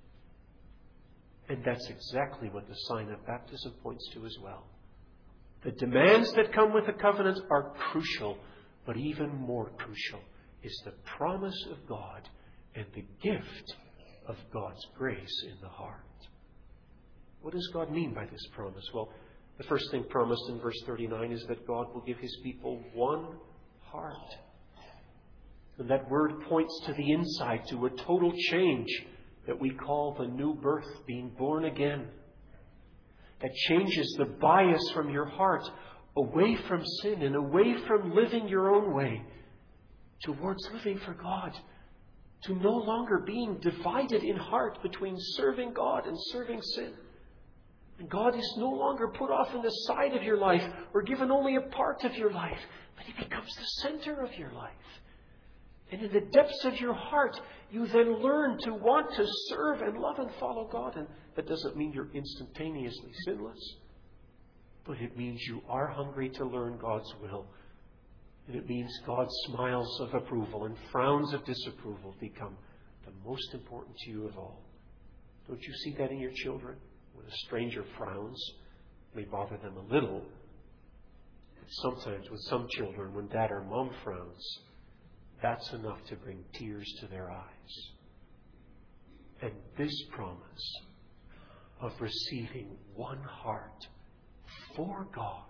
And that's exactly what the sign of baptism points to as well. The demands that come with the covenant are crucial, but even more crucial is the promise of God and the gift of God's grace in the heart. What does God mean by this promise? Well, the first thing promised in verse 39 is that God will give His people one heart. And that word points to the inside, to a total change that we call the new birth, being born again. That changes the bias from your heart away from sin and away from living your own way towards living for God. To no longer being divided in heart between serving God and serving sin. And God is no longer put off in the side of your life or given only a part of your life, but He becomes the center of your life. And in the depths of your heart, you then learn to want to serve and love and follow God. And that doesn't mean you're instantaneously sinless, but it means you are hungry to learn God's will. And it means God's smiles of approval and frowns of disapproval become the most important to you of all. Don't you see that in your children? When a stranger frowns, it may bother them a little. But sometimes with some children, when dad or mom frowns, that's enough to bring tears to their eyes. And this promise of receiving one heart for God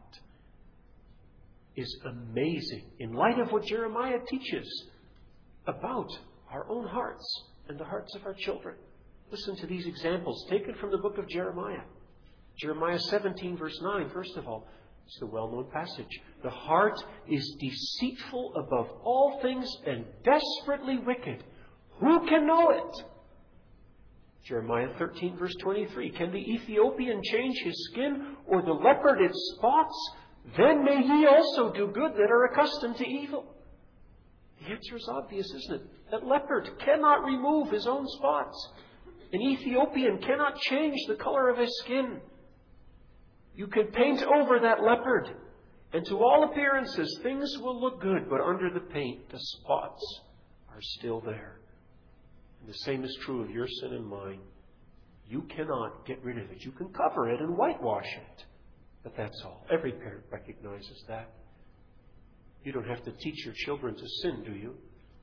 is amazing in light of what Jeremiah teaches about our own hearts and the hearts of our children. Listen to these examples taken from the book of Jeremiah. Jeremiah 17, verse 9, first of all. It's the well-known passage. The heart is deceitful above all things and desperately wicked. Who can know it? Jeremiah 13, verse 23. Can the Ethiopian change his skin or the leopard its spots? Then may ye also do good that are accustomed to evil. The answer is obvious, isn't it? That leopard cannot remove his own spots. An Ethiopian cannot change the color of his skin. You can paint over that leopard, and to all appearances, things will look good, but under the paint, the spots are still there. And the same is true of your sin and mine. You cannot get rid of it. You can cover it and whitewash it, but that's all. Every parent recognizes that. You don't have to teach your children to sin, do you?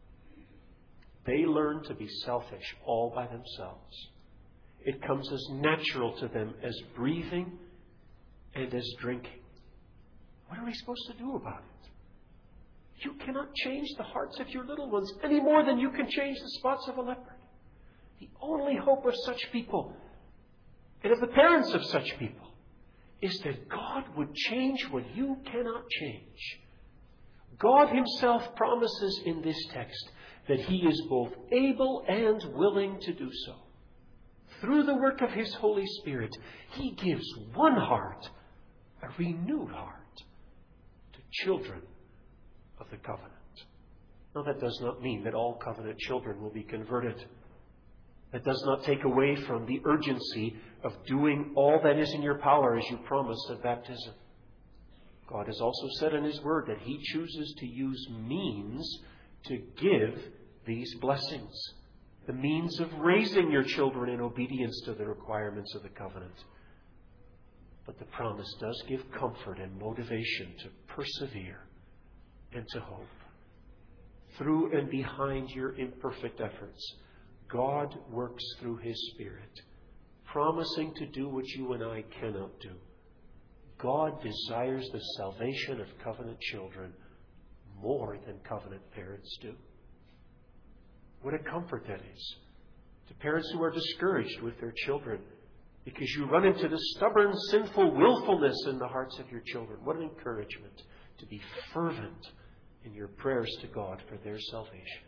They learn to be selfish all by themselves. It comes as natural to them as breathing and as drinking. What are we supposed to do about it? You cannot change the hearts of your little ones any more than you can change the spots of a leopard. The only hope of such people, and of the parents of such people, is that God would change what you cannot change. God Himself promises in this text that He is both able and willing to do so. Through the work of His Holy Spirit, He gives one heart, a renewed heart, to children of the covenant. Now, that does not mean that all covenant children will be converted. That does not take away from the urgency of doing all that is in your power as you promised at baptism. God has also said in His Word that He chooses to use means to give these blessings. The means of raising your children in obedience to the requirements of the covenant. But the promise does give comfort and motivation to persevere and to hope. Through and behind your imperfect efforts, God works through His Spirit, promising to do what you and I cannot do. God desires the salvation of covenant children more than covenant parents do. What a comfort that is to parents who are discouraged with their children because you run into the stubborn, sinful willfulness in the hearts of your children. What an encouragement to be fervent in your prayers to God for their salvation.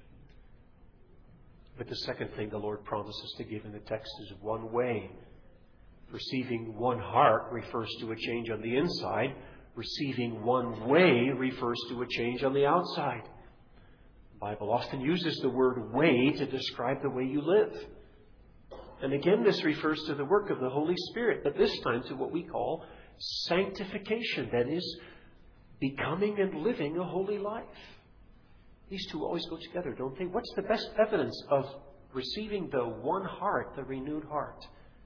But the second thing the Lord promises to give in the text is one way. Receiving one heart refers to a change on the inside. Receiving one way refers to a change on the outside. The Bible often uses the word way to describe the way you live. And again, this refers to the work of the Holy Spirit, but this time to what we call sanctification. That is, becoming and living a holy life. These two always go together, don't they? What's the best evidence of receiving the one heart, the renewed heart?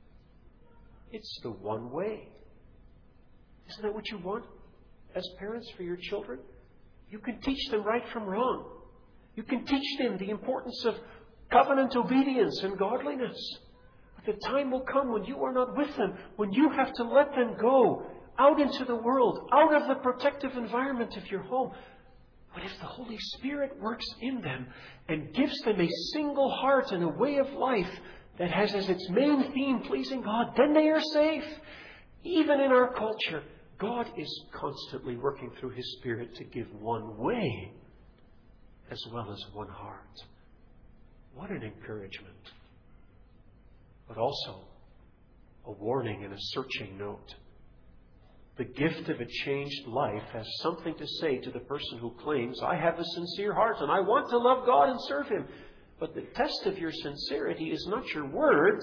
It's the one way. Isn't that what you want as parents for your children? You can teach them right from wrong. You can teach them the importance of covenant obedience and godliness. But the time will come when you are not with them, when you have to let them go out into the world, out of the protective environment of your home. But if the Holy Spirit works in them and gives them a single heart and a way of life that has as its main theme pleasing God, then they are safe. Even in our culture, God is constantly working through His Spirit to give one way as well as one heart. What an encouragement. But also a warning and a searching note. The gift of a changed life has something to say to the person who claims, I have a sincere heart and I want to love God and serve Him. But the test of your sincerity is not your words,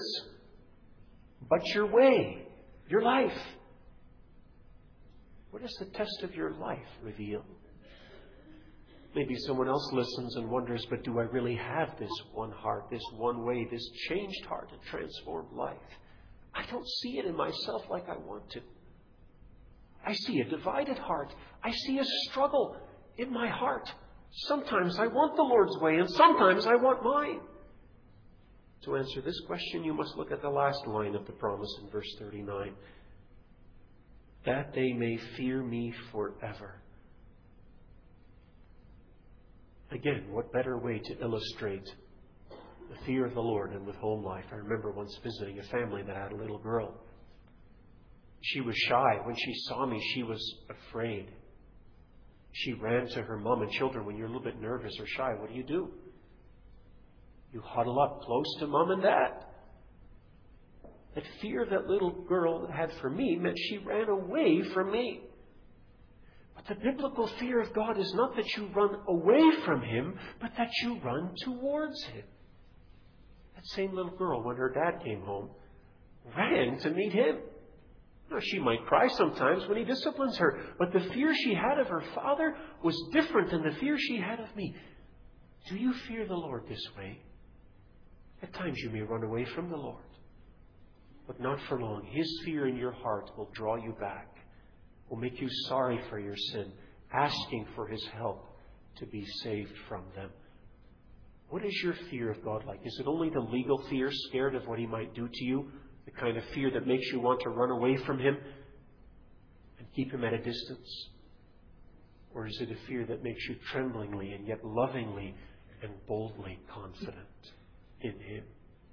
but your way, your life. What does the test of your life reveal? Maybe someone else listens and wonders, but do I really have this one heart, this one way, this changed heart and transformed life? I don't see it in myself like I want to. I see a divided heart. I see a struggle in my heart. Sometimes I want the Lord's way and sometimes I want mine. To answer this question, you must look at the last line of the promise in verse 39. That they may fear me forever. Again, what better way to illustrate the fear of the Lord than with home life? I remember once visiting a family that had a little girl. She was shy. When she saw me, she was afraid. She ran to her mom. And children, when you're a little bit nervous or shy, what do? You huddle up close to mom and dad. That fear that little girl had for me meant she ran away from me. But the biblical fear of God is not that you run away from Him, but that you run towards Him. That same little girl, when her dad came home, ran to meet Him. Now, she might cry sometimes when He disciplines her, but the fear she had of her father was different than the fear she had of me. Do you fear the Lord this way? At times you may run away from the Lord, but not for long. His fear in your heart will draw you back, will make you sorry for your sin, asking for His help to be saved from them. What is your fear of God like? Is it only the legal fear, scared of what He might do to you? The kind of fear that makes you want to run away from Him and keep Him at a distance? Or is it a fear that makes you tremblingly and yet lovingly and boldly confident in Him?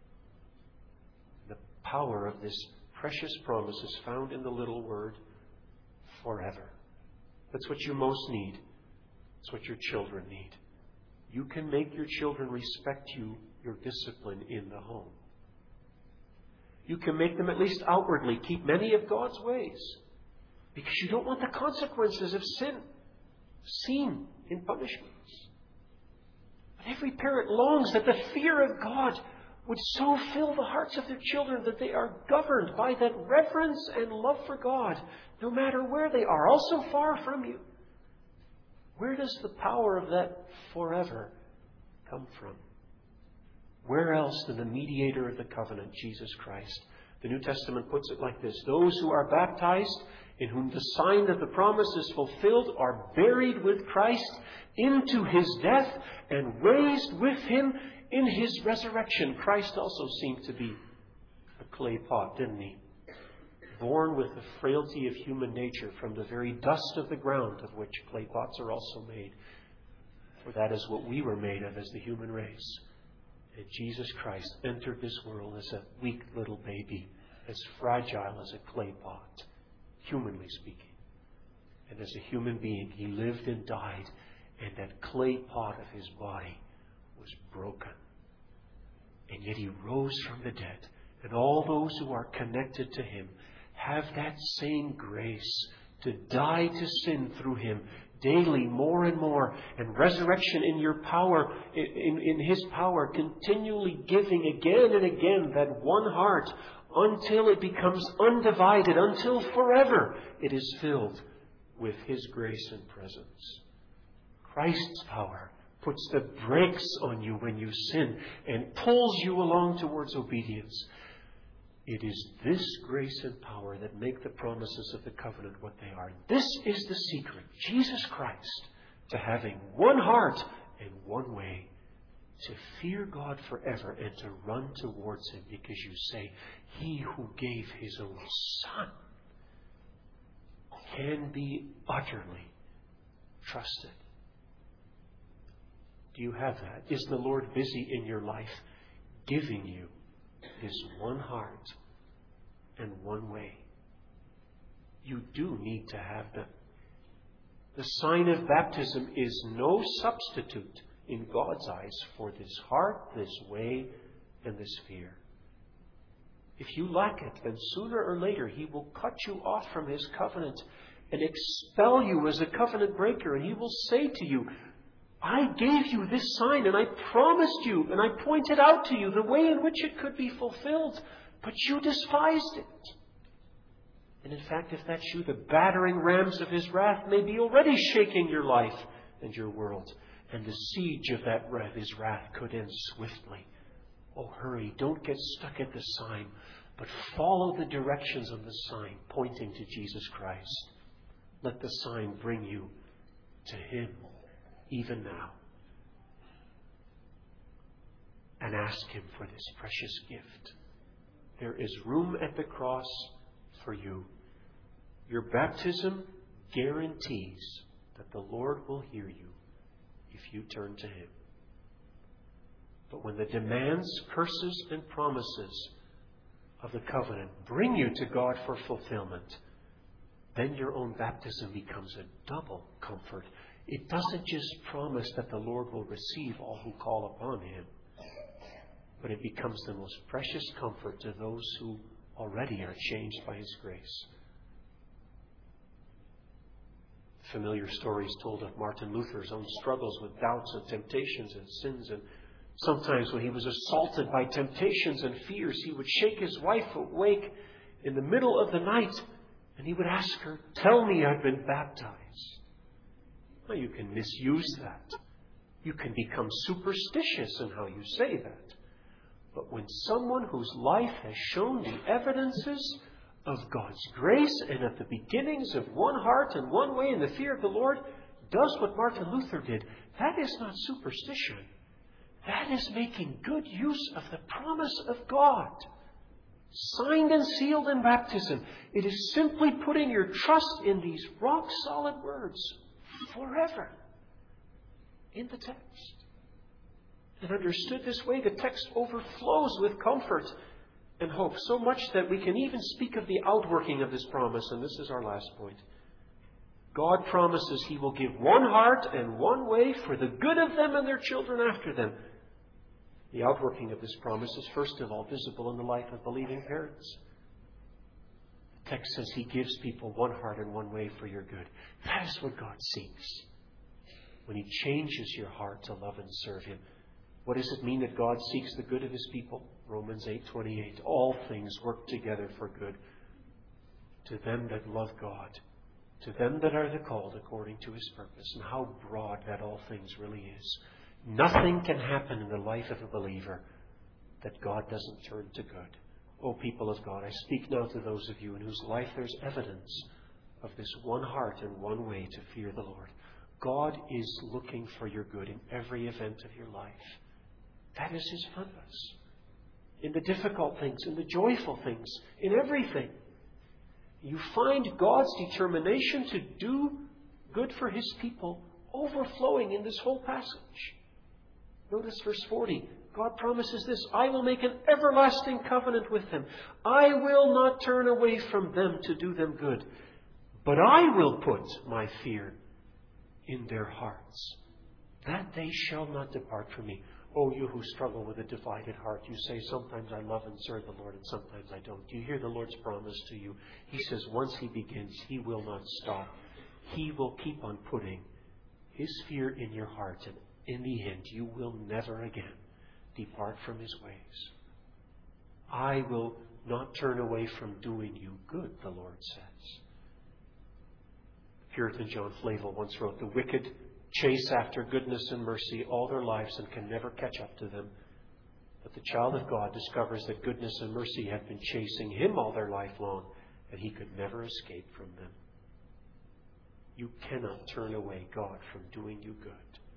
The power of this precious promise is found in the little word, forever. That's what you most need. That's what your children need. You can make your children respect you, your discipline in the home. You can make them at least outwardly keep many of God's ways, because you don't want the consequences of sin seen in punishments. But every parent longs that the fear of God would so fill the hearts of their children that they are governed by that reverence and love for God, no matter where they are, also far from you. Where does the power of that forever come from? Where else than the mediator of the covenant, Jesus Christ, The New Testament puts it like this: those who are baptized, in whom the sign of the promise is fulfilled, are buried with Christ into His death and raised with Him in His resurrection. Christ also seemed to be a clay pot, didn't He? Born with the frailty of human nature from the very dust of the ground, of which clay pots are also made. For that is what we were made of as the human race. And Jesus Christ entered this world as a weak little baby, as fragile as a clay pot, humanly speaking. And as a human being, He lived and died, and that clay pot of His body was broken. And yet He rose from the dead. And all those who are connected to Him have that same grace to die to sin through Him daily, more and more, and resurrection in your power, in His power, continually giving again and again that one heart until it becomes undivided, until forever it is filled with His grace and presence. Christ's power puts the brakes on you when you sin and pulls you along towards obedience. It is this grace and power that make the promises of the covenant what they are. This is the secret, Jesus Christ, to having one heart and one way, to fear God forever and to run towards Him, because you say, He who gave His own Son can be utterly trusted. Do you have that? Is the Lord busy in your life giving you His one heart and one way? You do need to have them. The sign of baptism is no substitute in God's eyes for this heart, this way, and this fear. If you lack it, then sooner or later He will cut you off from His covenant and expel you as a covenant breaker. And He will say to you, I gave you this sign, and I promised you, and I pointed out to you the way in which it could be fulfilled, but you despised it. And in fact, if that's you, the battering rams of His wrath may be already shaking your life and your world, and the siege of His wrath could end swiftly. Oh, hurry, don't get stuck at the sign, but follow the directions of the sign pointing to Jesus Christ. Let the sign bring you to Him even now. And ask Him for this precious gift. There is room at the cross for you. Your baptism guarantees that the Lord will hear you if you turn to Him. But when the demands, curses, and promises of the covenant bring you to God for fulfillment, then your own baptism becomes a double comfort. It doesn't just promise that the Lord will receive all who call upon Him, but it becomes the most precious comfort to those who already are changed by His grace. Familiar stories told of Martin Luther's own struggles with doubts and temptations and sins. And sometimes when he was assaulted by temptations and fears, he would shake his wife awake in the middle of the night, and he would ask her, tell me I've been baptized. Now, you can misuse that. You can become superstitious in how you say that. But when someone whose life has shown the evidences of God's grace and of the beginnings of one heart and one way in the fear of the Lord does what Martin Luther did, that is not superstition. That is making good use of the promise of God. Signed and sealed in baptism. It is simply putting your trust in these rock-solid words forever in the text. And understood this way, the text overflows with comfort and hope, so much that we can even speak of the outworking of this promise. And this is our last point. God promises He will give one heart and one way for the good of them and their children after them. The outworking of this promise is first of all visible in the life of believing parents. The text says He gives people one heart and one way for your good. That is what God seeks. When He changes your heart to love and serve Him. What does it mean that God seeks the good of His people? Romans 8:28. All things work together for good to them that love God, to them that are the called according to His purpose. And how broad that all things really is. Nothing can happen in the life of a believer that God doesn't turn to good. O people of God, I speak now to those of you in whose life there's evidence of this one heart and one way to fear the Lord. God is looking for your good in every event of your life. That is His purpose. In the difficult things, in the joyful things, in everything. You find God's determination to do good for His people overflowing in this whole passage. Notice verse 40. God promises this: I will make an everlasting covenant with them. I will not turn away from them to do them good, but I will put my fear in their hearts, that they shall not depart from me. Oh, you who struggle with a divided heart, you say, sometimes I love and serve the Lord and sometimes I don't. Do you hear the Lord's promise to you? He says once He begins, He will not stop. He will keep on putting His fear in your heart, and in the end, you will never again depart from His ways. I will not turn away from doing you good, the Lord says. Puritan John Flavel once wrote, the wicked chase after goodness and mercy all their lives and can never catch up to them. But the child of God discovers that goodness and mercy have been chasing him all their life long, and he could never escape from them. You cannot turn away God from doing you good.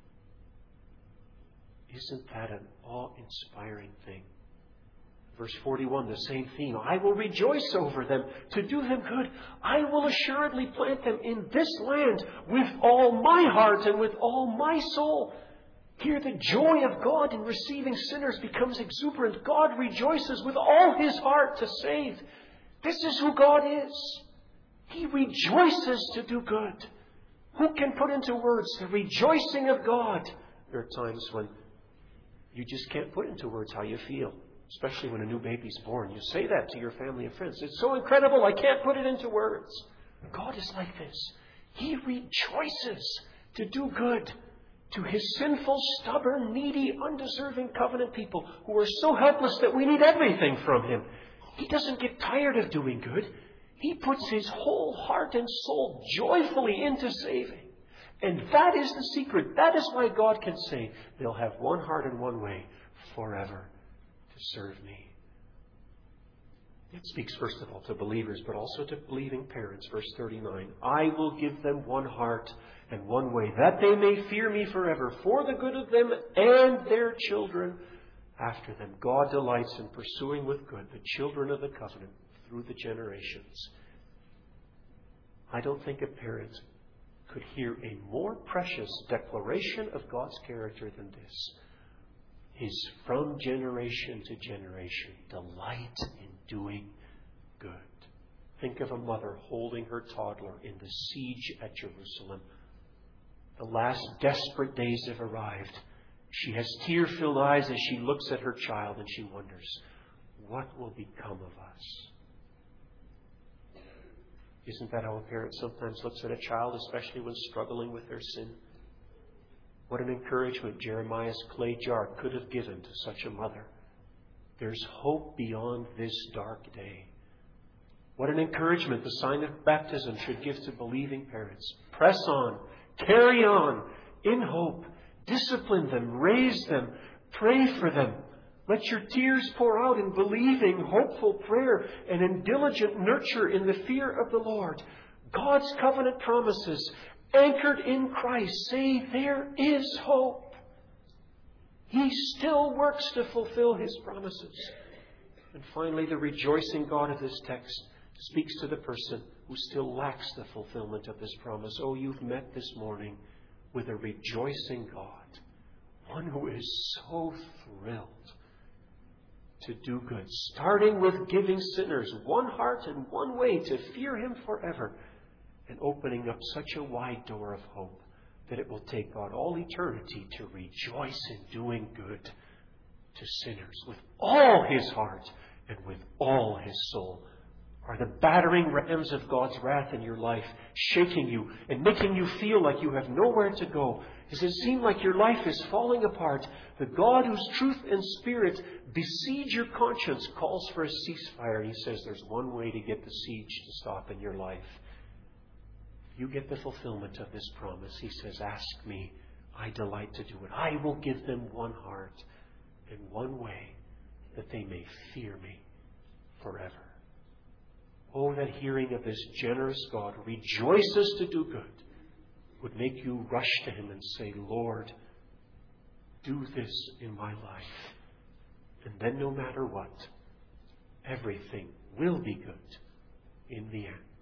Isn't that an awe-inspiring thing? Verse 41, the same theme. I will rejoice over them to do them good. I will assuredly plant them in this land with all my heart and with all my soul. Here the joy of God in receiving sinners becomes exuberant. God rejoices with all His heart to save. This is who God is. He rejoices to do good. Who can put into words the rejoicing of God? There are times when you just can't put into words how you feel. Especially when a new baby's born. You say that to your family and friends. It's so incredible, I can't put it into words. God is like this. He rejoices to do good to His sinful, stubborn, needy, undeserving covenant people who are so helpless that we need everything from Him. He doesn't get tired of doing good. He puts His whole heart and soul joyfully into saving. And that is the secret. That is why God can say, they'll have one heart and one way forever to serve me. It speaks first of all to believers, but also to believing parents. Verse 39, I will give them one heart and one way, that they may fear me forever, for the good of them and their children after them. God delights in pursuing with good the children of the covenant through the generations. I don't think a parent could hear a more precious declaration of God's character than this. His from generation to generation delight in doing good. Think of a mother holding her toddler in the siege at Jerusalem. The last desperate days have arrived. She has tear-filled eyes as she looks at her child and she wonders, what will become of us? Isn't that how a parent sometimes looks at a child, especially when struggling with their sin? What an encouragement Jeremiah's clay jar could have given to such a mother. There's hope beyond this dark day. What an encouragement the sign of baptism should give to believing parents. Press on, carry on, in hope. Discipline them, raise them, pray for them. Let your tears pour out in believing, hopeful prayer and in diligent nurture in the fear of the Lord. God's covenant promises, anchored in Christ, say there is hope. He still works to fulfill His promises. And finally, the rejoicing God of this text speaks to the person who still lacks the fulfillment of this promise. Oh, you've met this morning with a rejoicing God, one who is so thrilled to do good, starting with giving sinners one heart and one way to fear Him forever, and opening up such a wide door of hope that it will take God all eternity to rejoice in doing good to sinners with all His heart and with all His soul. Are the battering rams of God's wrath in your life shaking you and making you feel like you have nowhere to go? Does it seem like your life is falling apart? The God whose truth and spirit besiege your conscience calls for a ceasefire. He says there's one way to get the siege to stop in your life. You get the fulfillment of this promise. He says, ask me. I delight to do it. I will give them one heart and one way, that they may fear me forever. Oh, that hearing of this generous God who rejoices to do good would make you rush to Him and say, Lord, do this in my life. And then no matter what, everything will be good in the end.